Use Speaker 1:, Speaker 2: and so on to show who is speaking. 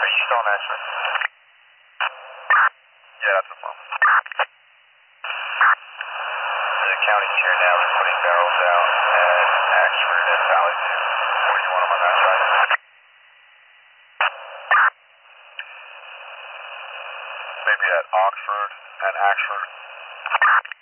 Speaker 1: Are you still in Ashford? Yeah, that's a problem. The county's here now. We're putting barrels out at Ashford and Valley View. What do you want them on that side? Maybe at Oxford and Ashford.